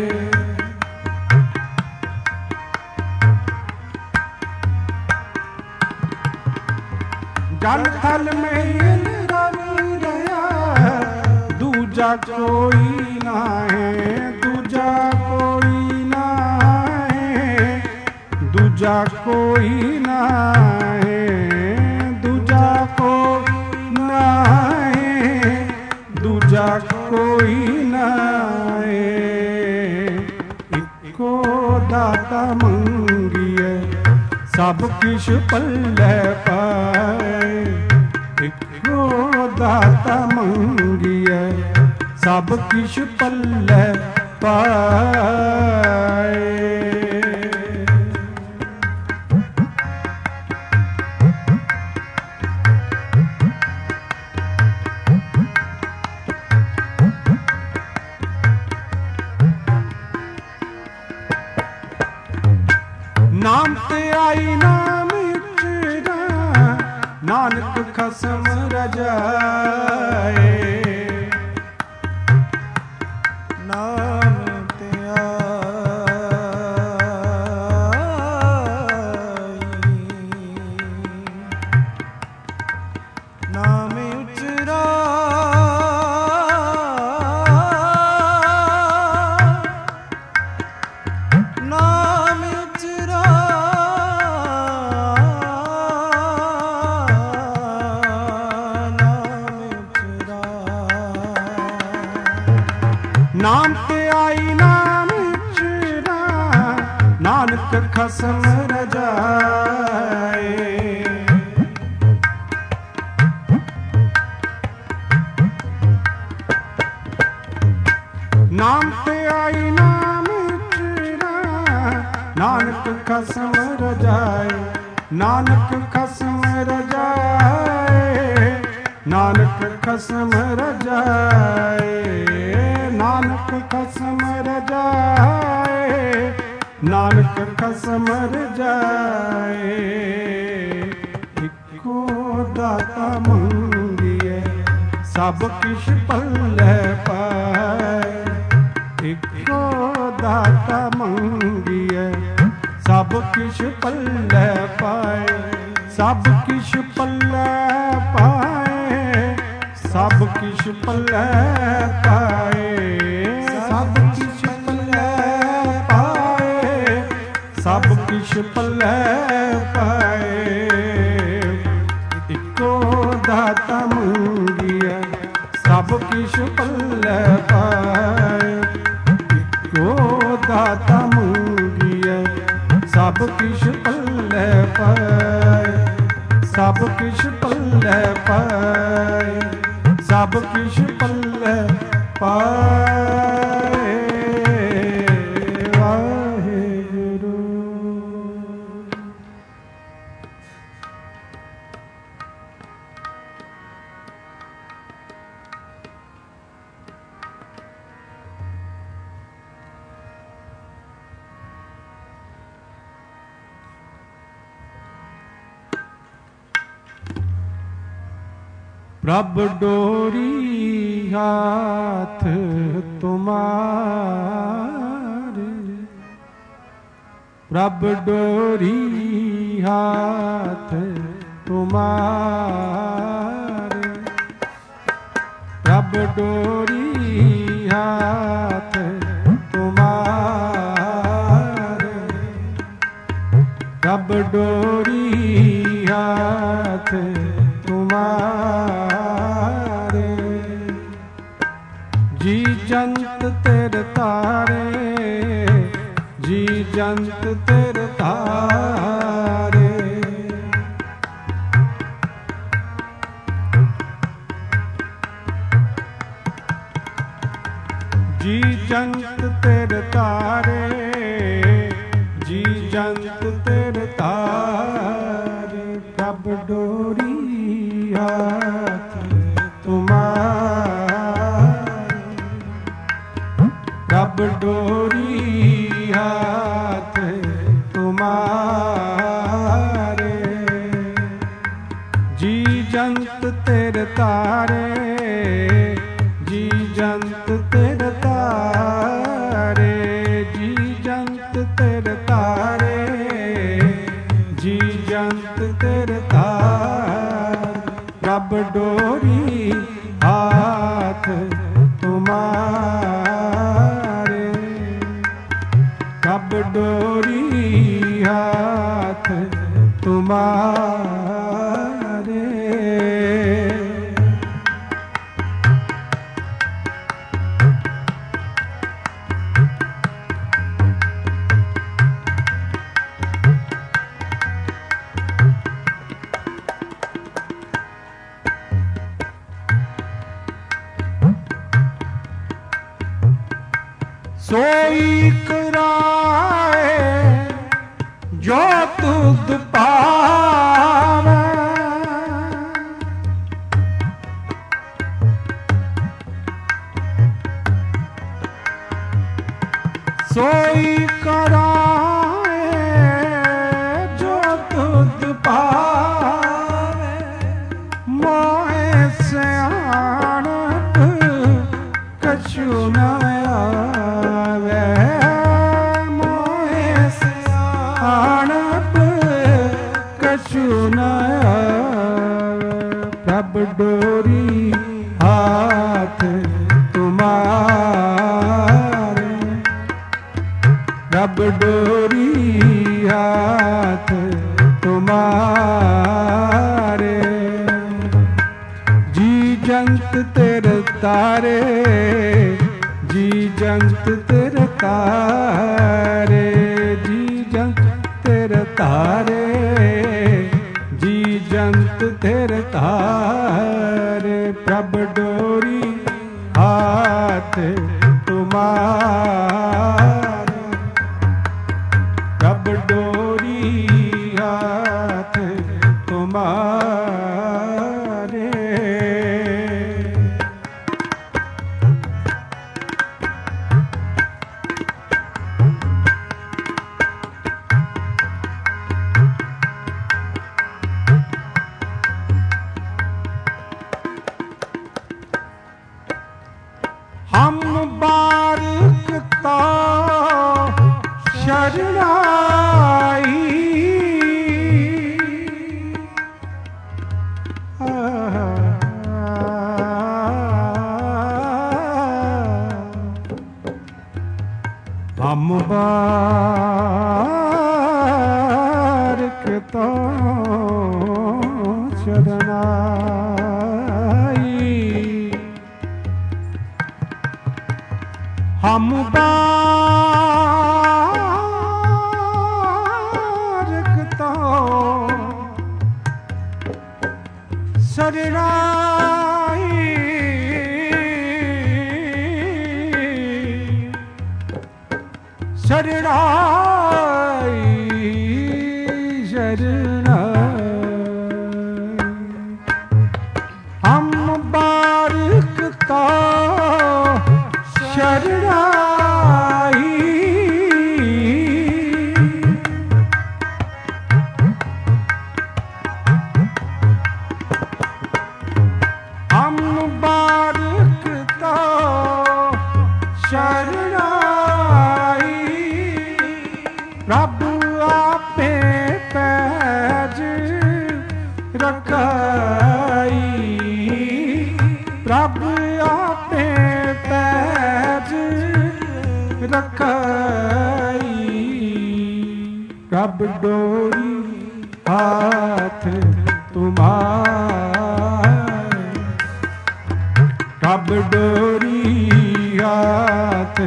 जल थल मैल रब रहा दूजा कोई नाहे। दूजा कोई नाहे, दूजा कोई नाहे, दूजा कोई नाहे, दूजा कोई नाहे। इक्को दाता मंगिए सब किश पल्ले पाए। इक्को दाता मंगिए सब किश पल्ले पाए। नाम ते आई नाम इचरा नानक खसम रजाए। नाम ते आई नाम उचरा ਨਾਮ ਤੇ ਆਈ ਨਾਮ ਚਿਰਾ ਨਾਨਕ ਖਸਮ ਰਜਾਏ। ਨਾਮ ਤੇ ਆਈ ਨਾਮ ਚਿਰਾ ਨਾਨਕ ਖਸਮ ਰਜਾਏ। ਨਾਨਕ ਖਸਮ ਰਜਾਏ। ਨਾਨਕ ਖਸਮ ਰਜਾਏ। ਨਾਨਕ ਖਸਮ ਰਜਾਏ। ਨਾਨਕ ਖਸਮ ਰਜਾਏ। ਇੱਕੋ ਦਾਤਾ ਮੰਗੀਐ ਸਭ ਕਿਛ ਪੱਲੇ ਪਾਏ। ਇੱਕੋ ਦਾਤਾ ਮੰਗੀਐ ਸਭ ਕਿਛ ਪੱਲੇ ਪਾਏ। ਸਭ ਕਿਛ ਪੱਲੇ ਪਾਏ। ਸਭ ਕਿਛ ਪੱਲੇ ਪਾਏ। ਸਭ ਕਿਛ ਪੱਲੇ ਪਾਏ। ਸਭ ਕਿਛ ਪੱਲੇ ਪਾਏ। ਇੱਕੋ ਦਾਤਾ ਮੰਗੀਐ ਸਭ ਕਿਛ ਪੱਲੇ ਪਾਏ। ਇੱਕੋ ਦਾਤਾ ਮੰਗੀਐ ਸਭ ਕਿਛ ਪੱਲੇ ਪਾਏ। ਸਭ ਕਿਛ ਪੱਲੇ ਪਾਏ। ਸਭ ਕਿਛ ਪੱਲੇ ਪਾਏ। ਵਾਹਿਗੁਰੂ। ਪ੍ਰਭ ਡੋਰੀ ਹਾਥ ਤੁਮਾਰੇ। ਪ੍ਰਭ ਡੋਰੀ ਹਾਥ ਤੁਮਾਰੇ। ਪ੍ਰਭ ਡੋਰੀ ਹਾਥ ਤੁਮਾਰੇ। ਪ੍ਰਭ ਡੋਰੀ ਹਾਥ ਤੁਮਾਰੇ। ਜੀ ਜੰਤ ਤੇਰੇ ਤਾਰੇ। ਜੀ ਜੰਤ ਤੇਰੇ ਤਾਰੇ। ਜੀ ਜੰਤ ਤੇਰੇ ਤਾਰੇ। ਜੀ ਜੰਤ ਤੇਰੇ ਤਾਰੇ। ਪ੍ਰਭ ਡੋਰੀ ਹਾਥ ਤੁਮਾਰੇ। ਪ੍ਰਭ ਡੋਰੀ ਹਾਥ ਤੁਮਾਰੇ। ਜੀ ਜੰਤ ਤੇਰੇ ਤਾਰੇ। ਜੀ ਜੰਤ ਤੇਰੇ ਤਾਰੇ। ਜੀ ਜੰਤ ਤੇਰੇ ਤਾਰੇ। ਜੀ ਜੰਤ ਤੇਰੇ ਤਾਰੇ। ਪ੍ਰਭ ਡੋਰੀ ਹਾਥ ਤੁਮਾਰੇ। ਪ੍ਰਭ ਡੋਰੀ ਹਾਥ ਤੁਮਾਰੇ। सोई कराए जो तुध पावे। सोई कराए जो तुध पावे। मोहे सियाणप कछु न प्रभ डोरी हाथ तुम्हारे। प्रभ डोरी हाथ तुम्हारे। जी जंत तेरे तारे। जी जंत तेरे तारे, जी जंत तेरे तारे, जी जंत तेरे तारे। प्रभ डोरी हाथ तुम्हारे, प्रभ डोरी हाथ तुम्हारे। हम बारिकता शरणाई, हम बारिकता शरणाई, हम बारिकता शरणाई, शरणाई, शरणाई। हम बारिकता शरणाई, हम बारिकता शरणाई। प्रभु आपे पैज रखाई, प्रभु आपे पैज रखाई। प्रभ डोरी हाथ तुम्हारे, प्रभ डोरी हाथ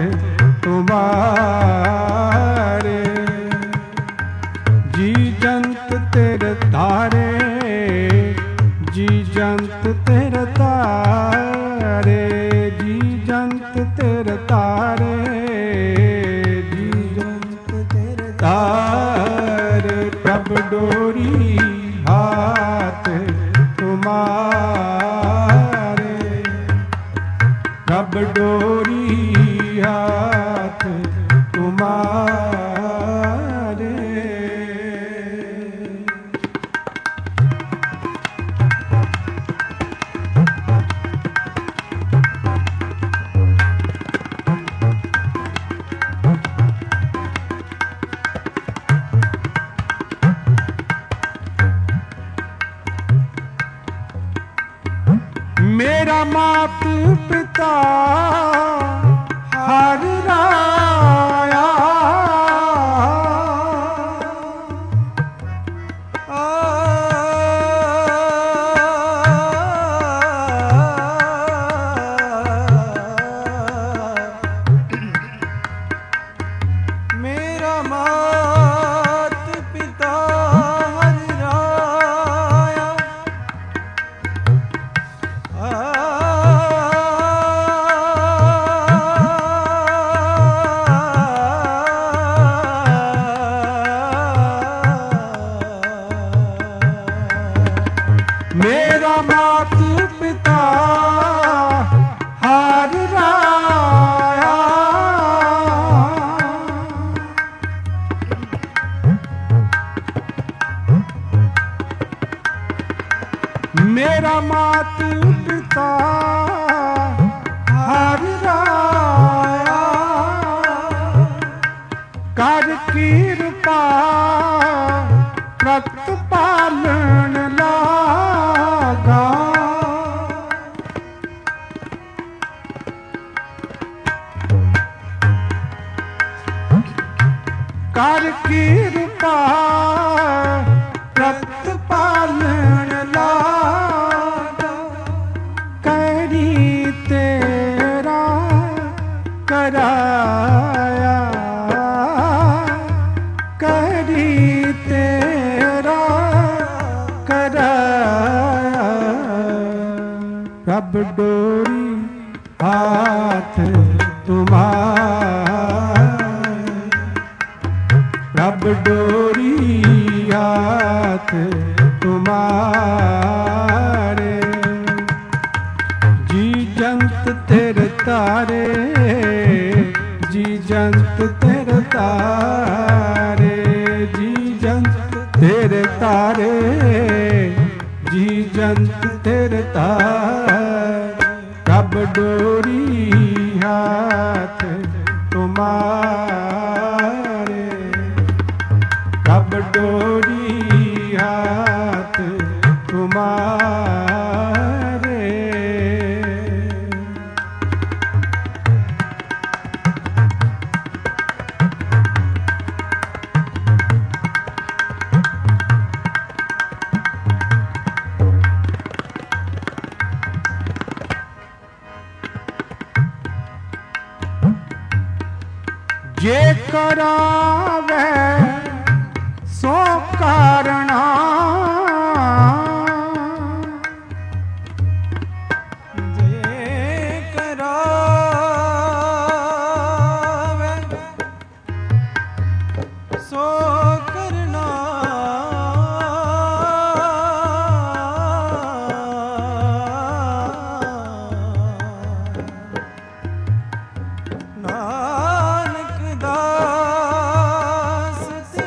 तुम्हारे। जी जंत तेरे तारे, जी जंत तेरे तारे, जी जंत तेरे तारे, जी जंत तेरे तारे। प्रभ डोरी हाथ तुम्हारे, प्रभ डोरी हाथ तुम्हारे। मेरा मात पिता हर राया, मेरा मात पिता हर राया। मेरा मात पिता हर राया, मेरा मात पिता हर राया। कर कृपा प्रतिपालन लागा, कर कृपा प्रतिपालन लागा। करी तेरा कराया करी तेरा कराया रब डोरी हाथ तुम्हारा रब डोरी हाथ तुम्हारे जी जंत तेरे तारे जी जंत तेरे तारे जी जंत तेरे तारे जी जंत तेरे तारे रब डोरी हाथ तुम्हारे रब डोरी हाथ तुम्हारे जे करावे सो कारणा जे करावे सो करना नानक दास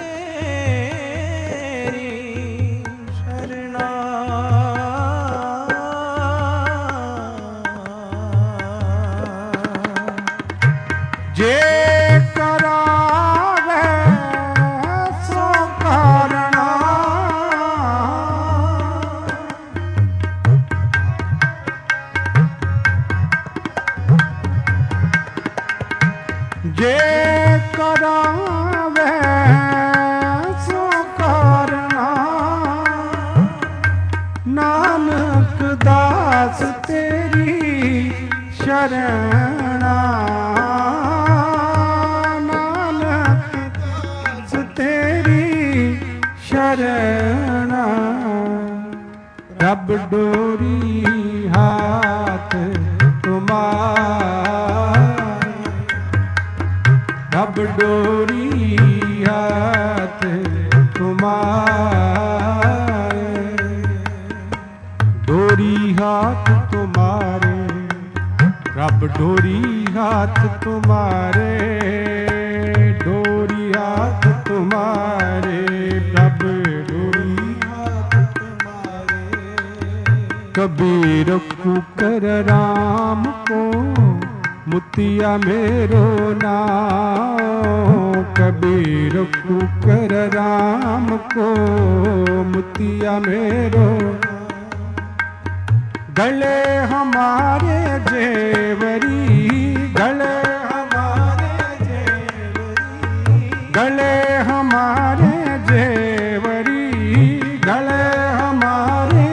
तेरी शरणा जे करावे सो कारणा जे करावे सो कारणा नानक दास तेरी शरणा नानक दास तेरी शरणा रब डोरी हाथ तुम्हारा रब डोरी हाथ तुम्हारे डोरी हाथ तुम्हारे रब डोरी हाथ तुम्हारे डोरी हाथ तुम्हारे रब डोरी हाथ तुम्हारे कबीर कुकर राम को मुतिया मेरो नाम कबीर कुकर राम को मुतिया मेरो गले हमारे जेवरी गले हमारे जेवरी गले हमारे जेवरी गले हमारे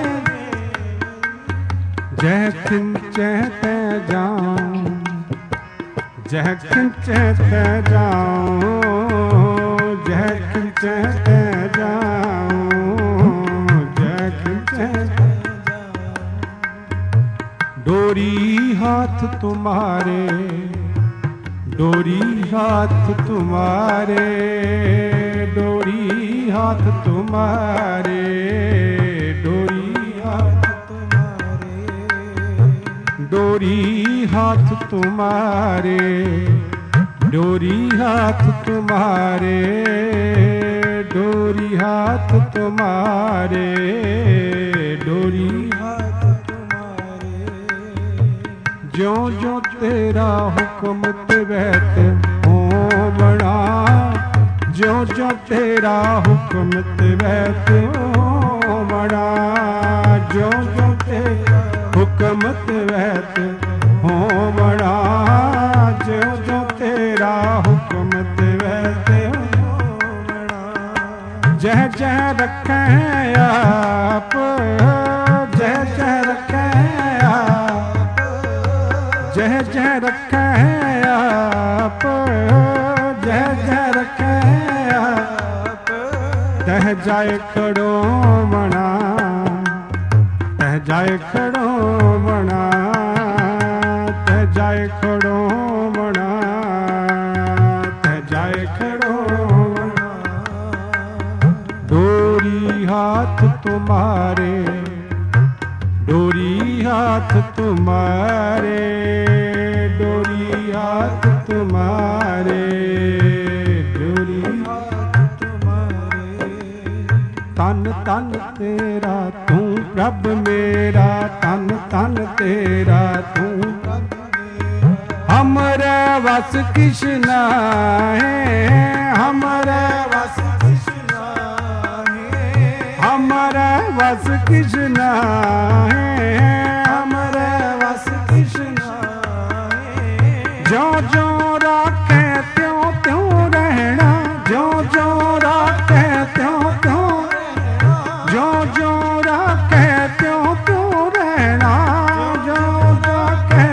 जय खिंचते जाऊं जय खिंचते जाऊं जय खिंचते जाऊं जय खिंचते डोरी हाथ तुम्हारे डोरी हाथ तुम्हारे डोरी हाथ तुम्हारे डोरी हाथ तुम्हारे डोरी हाथ तुम्हारे डोरी हाथ तुम्हारे डोरी हाथ तुम्हारे डोरी हाथ तुम्हारे ज्यों ज्यों तेरा हुक्म तिवैत हो बड़ा ज्यों ज्यों तेरा हुक्म तिवैत हो बड़ा ज्यों ज्यों तेरा हुक्म तिवैत हो बड़ा ज्यों ज्यों तेरा हुक्म तिवैत हो बड़ा जह जह रखे आप जह जह रखे आप जह जह रखे आप आप जय जय रखे आप तह जाए खड़ो बना तह जाए खड़ो बना तह जाए खड़ो बना तह जाए खड़ो बना डोरी हाथ तुम्हारे डोरी हाथ तुम्हारे डोरी हाथ तुम्हारे डोरी हाथ तुम्हारे तन तन तेरा तू प्रभ मेरा तन तन तेरा तू हमरे वस कृष्णा है हमरे वस कृष्णा है हमरे वस कृष्णा है हमरे वस कृष्णा है ज्यों ज्यों राखे त्यों त्यों रहना ज्यों ज्यों राखे त्यों त्यों ज्यों ज्यों राखे त्यों त्यों रहना ज्यों राखे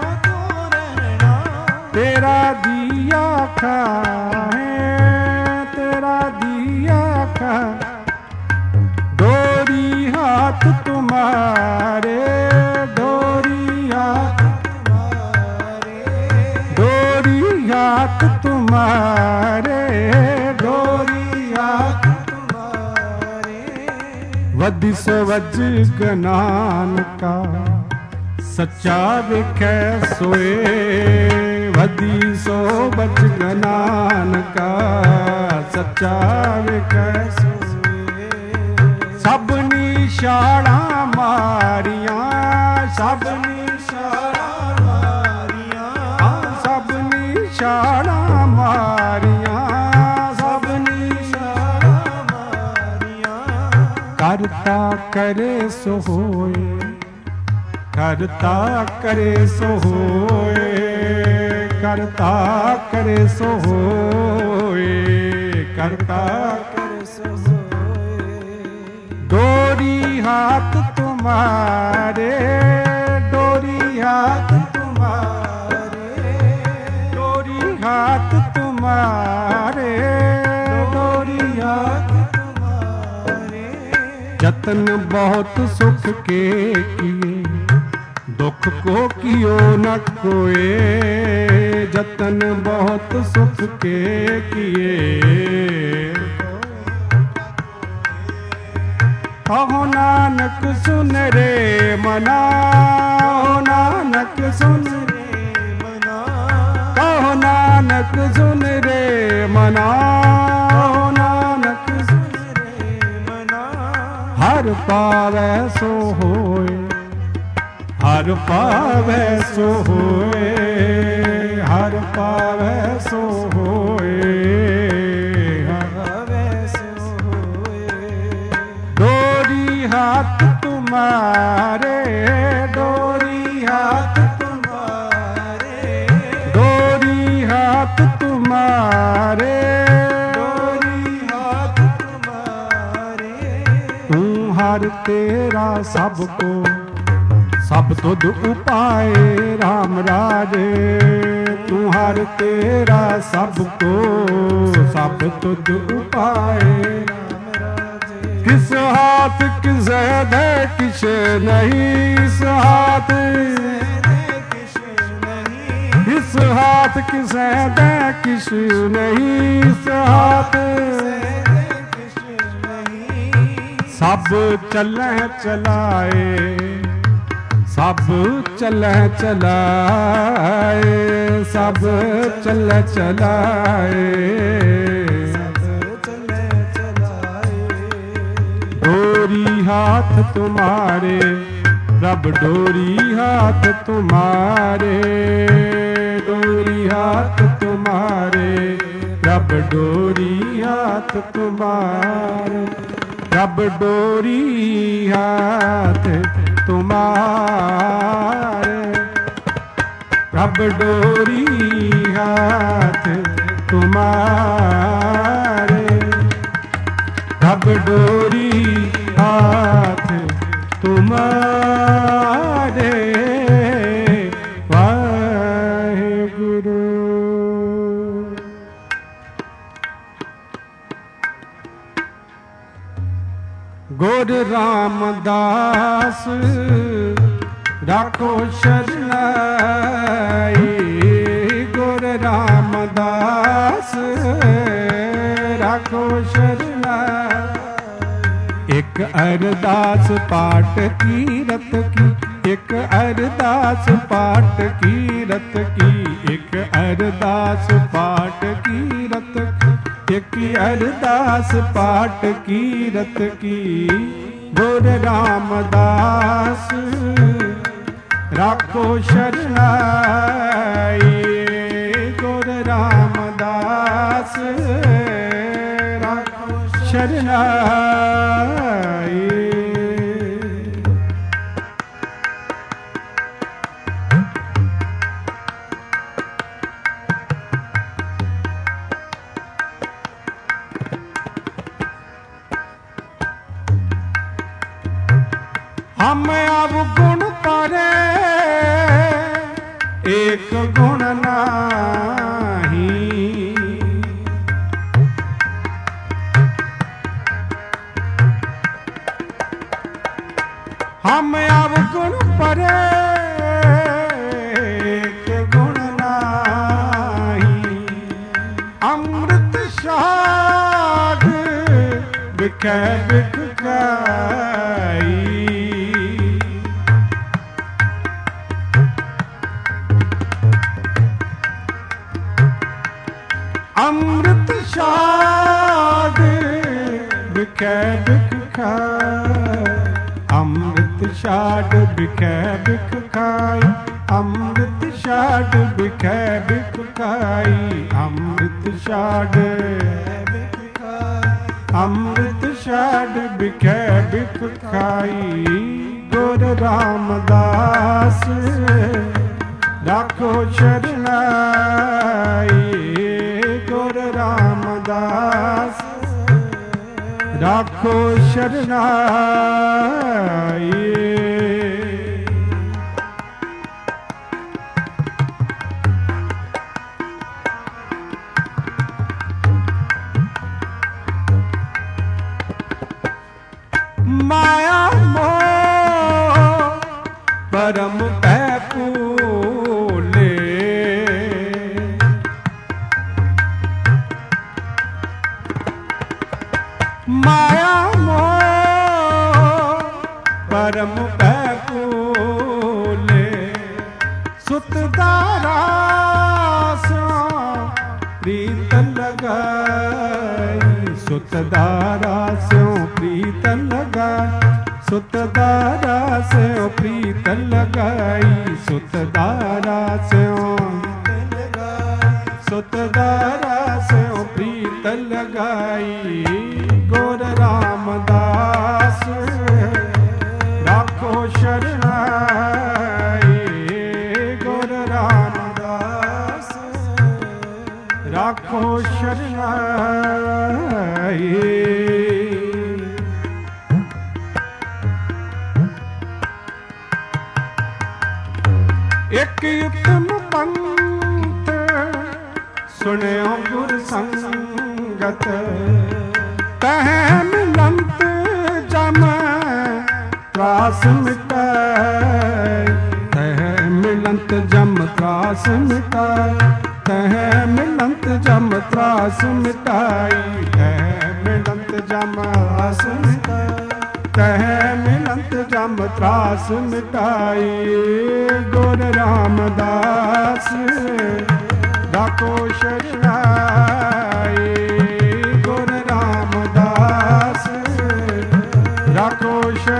तेरा दिया खा है तेरा दिया खा डोरी हाथ तुम्हारे डोरी हाथ तुम्हारे डोरी हाथ तुम्हारे डोरी हाथ तुम्हारे वधि सो वज गनान का सच्चा विखे सोए वधी सो बच गनान का सच्चा विखे सोए सब निशाना मारियां सब निशाना मारियां सब निशाना मारियां सब निशाना मारियां करता करे सो होए करता करे सो होए करता करे सो होए करता करे सो होए डोरी हाथ तुम्हारे डोरी हाथ तुम्हारे डोरी हाथ तुम्हारे डोरी हाथ तुम्हारे जतन बहुत सुख के किए दुख को कियो न कोए जतन बहुत सुख के किए कहो नानक सुन रे मना कहो नानक सुन रे मना कहो नानक सुन रे मना कहो नानक सुन रे मना हर पावै सो होए हर पावै सो होए हर पावै सो होए हर पावै सो होए डोरी हाथ तुम्हारे डोरी हाथ तुम्हारे डोरी हाथ तुम्हारे डोरी हाथ तुम्हारे तू हर तेरा सबको सब तुध उपाय राम राजे तू हर तेरा सबको सब तुध उपाय राम राजे किस हाथ किसे दे किश नहीं इस हाथ इस हाथ किसे दे किश नहीं इस हाथ सब चले चलाए सब चले चलाए सब चले चलाए डोरी हाथ तुम्हारे रब डोरी हाथ तुम्हारे डोरी हाथ तुम्हारे रब डोरी हाथ तुम्हारे रब डोरी हाथ तुम्हारे रब डोरी हाथ तुम्हारे रब डोरी हाथ तुम्हारे वाहे गुरु। ਰਾਮਦਾਸ ਰਾਖੋ ਸ਼ਰਨਾਈ। ਗੁਰ ਰਾਮਦਾਸ ਰਾਖੋ ਸ਼ਰਨਾਈ। ਇੱਕ ਅਰਦਾਸ ਪਾਠ ਕੀਰਤ ਕੀ, ਇੱਕ ਅਰਦਾਸ ਪਾਠ ਕੀਰਤ ਕੀ, ਇੱਕ ਅਰਦਾਸ ਪਾਠ ਕੀਰਤ ਕੀ, ਇੱਕ ਅਰਦਾਸ ਪਾਠ ਕੀਰਤ ਕੀ। ਗੁਰ ਰਾਮਦਾਸ ਰਾਖੋ ਸ਼ਰਨਾਈ। ਗੁਰ ਰਾਮਦਾਸ ਰਾਖੋ ਸ਼ਰਨਾਈ। हम अवगुण परे एक गुण नाही। हम अवगुण परे एक गुण नाही। अमृत शाद बिकै बिकाई। अमृत शाद बिकै बिक खाए। अमृत शाद बिकै बिक खाए। अमृत शाद बिकै बिक खाई। अमृत शाद बिक खाए। अमृत शाद बिकै बिक खाई। गुर रामदास राखो शरनाई। गुर रामदास राखो शरनाई। माया मोह परम पै भूले। माया मोह परम पै भूले। सुत दारा स्यों प्रीत लगाई। सुत दारा स्यों प्रीत लगाई। सुत दारा स्यों प्रीत लगाई। सुत दारा स्यों सुत दारा स्यों प्रीत लगाई। गुर रामदास राखो शरनाई। गुर रामदास राखो शरनाई। एक उत्तम पंथ सुनियो गुर संगत। तह मिलंत जम त्रास मिटाए। तह मिलंत जम त्रास मिटाए। तह मिलंत जम त्रास मिटाई। तह मिलंत जम त्रास मिटाई। तह मिलंत जम त्रास मिटाई। गुर रामदास राखो शरनाई। गुर रामदास राखो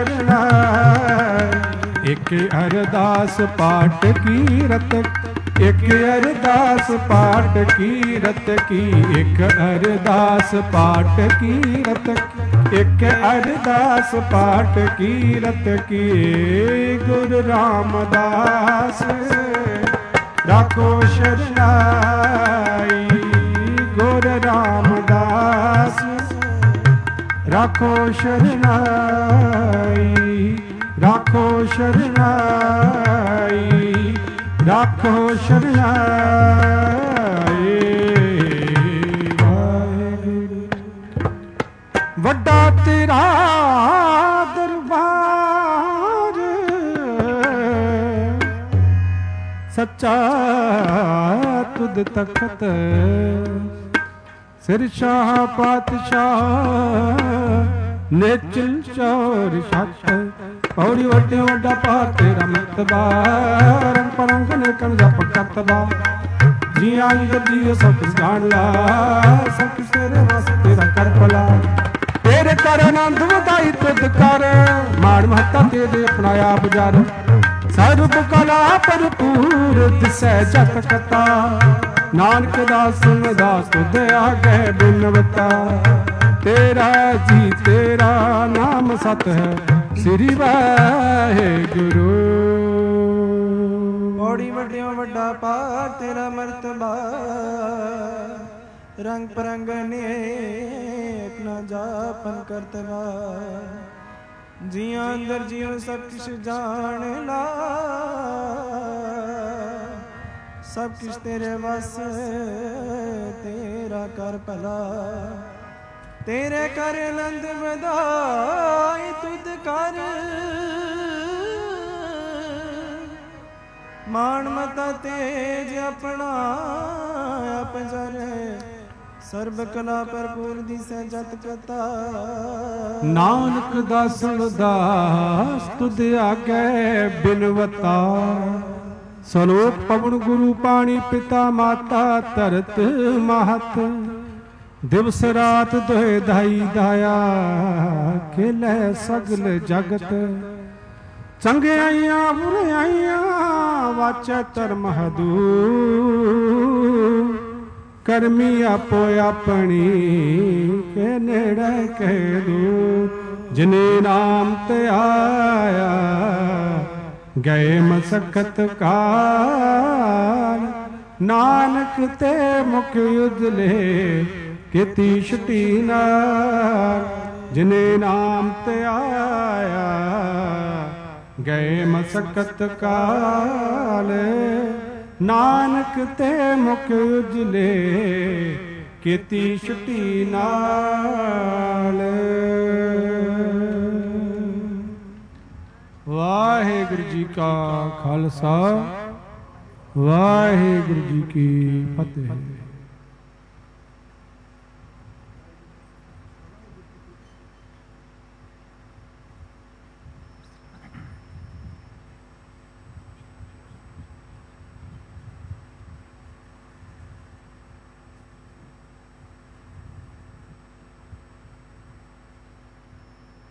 शरनाई। एक अरदास पाठ कीरत। एक अरदास पाठ कीरत की। एक अरदास पाठ कीरत। एक अरदास पाठ कीरत की। गुरु रामदास राखो शरनाई। गुरु रामदास राखो शरनाई। राखो शरनाई। राखो शरनाई। वड्डा तेरा दरबार ਸੱਚਾ ਤੁਧ ਤਖਤ ਸਿਰ ਸ਼ਾਹ ਪਾਤਸ਼ਾਹ ਨੇਚਲ ਚੌਰ ਛੱਤ ਪੌੜੀ ਵੱਡੇ ਵੱਡਾ ਪਾ ਤੇਰਾ ਮਤਬਾ ਰੰਗ ਪਰੰਗ ਨੇ ਕਣ ਜਪ ਕਰਤਬਾ ਜੀ ਆਈ ਗੱਦੀ ਸਭ ਕੁਛ ਜਾਣ ਲਾ ਸਭ ਕੁਛ ਤੇਰੇ ਵਾਸਤੇ ਤੇਰਾ ਕਰ ਭਲਾ ਤੇਰੇ ਕਰ ਆਨੰਦ ਵਧਾਈ ਤੁਧ ਕਰ ਮਾਣ ਮਹੱਤਾ ਤੇਰੇ ਆਪਣਾ ਆਪ ਜਰ ਸਰਬ ਕਲਾ ਭਰਪੂਰ ਦਿਸੈ ਜਤ ਕਤਾ ਨਾਨਕ ਦਾਸ ਦਾਸ ਤੁਧ ਆਗੇ ਬਿਨਵਤਾ ਤੇਰਾ ਜੀ ਤੇਰਾ ਨਾਮ ਸਤ ਹੈ ਸ੍ਰੀ ਵਾਹਿਗੁਰੂ ਪੌੜੀ ਵੱਡਿਓ ਵੱਡਾ ਪਾਰ ਤੇਰਾ ਮਰਤਬਾ ਰੰਗ ਪਰੰਗ ਅਨੇਕ ਨਾ ਜਾਪਨ ਕਰਤਵਾ ਜੀਆਂ ਅੰਦਰ ਜੀਉ ਸਭ ਕਿਛ ਜਾਣ ਲਾ ਸਭ ਕਿਛ ਤੇਰੇ ਵਸ ਤੇਰਾ ਕਰ ਭਲਾ ਤੇਰੇ ਕਰ ਆਨੰਦ ਵਧਾਈ ਤੁਧ ਕਰ ਮਾਣ ਮਤਾ ਤੇਜ ਆਪਣਾ ਆਪਜਰ ਸਰਬ ਕਲਾ ਭਰਪੂਰ ਦਿਸੈ ਜਤ ਕਤਾ ਨਾਨਕ ਦਾਸਨ ਦਾਸ ਤੁਧ ਆਗੇ ਬਿਨਵਤਾ ਸਲੋਕ ਪਵਨ ਗੁਰੂ ਪਾਣੀ ਪਿਤਾ ਮਾਤਾ ਧਰਤ ਮਹਤ ਦਿਵਸ ਰਾਤ ਦੋਇ ਧਾਈ ਦਾਇਆ ਖੇਲੇ ਸਗਲ ਜਗਤ ਚੰਗਿਆਈਆਂ ਬੁਰਾਈਆਂ ਵਾਚੈ ਧਰਮ ਹਦੂ ਕਰਮੀ ਆਪੋ ਆਪਣੀ ਕੇ ਨੇੜੇ ਕਹਿ ਦੂ ਜਿਨੇ ਨਾਮ ਤੇ ਆਇਆ ਗਏ ਮਸਕਤ ਕਾਲ ਨਾਨਕ ਤੇ ਮੁਖ ਉਜਲੇ ਕੀਤੀ ਛੁਟੀ ਨਾਲ ਜਿਨੇ ਨਾਮ ਤੇ ਆਇਆ ਗਏ ਮਸਕਤ ਕਾਲ ਨਾਨਕ ਤੇ ਮੁਖ ਉਜਲੇ ਕੀਤੀ ਛੁਟੀ ਨਾਲ ਵਾਹਿਗੁਰੂ ਜੀ ਕਾ ਖਾਲਸਾ ਵਾਹਿਗੁਰੂ ਜੀ ਕੀ ਫਤਿਹ।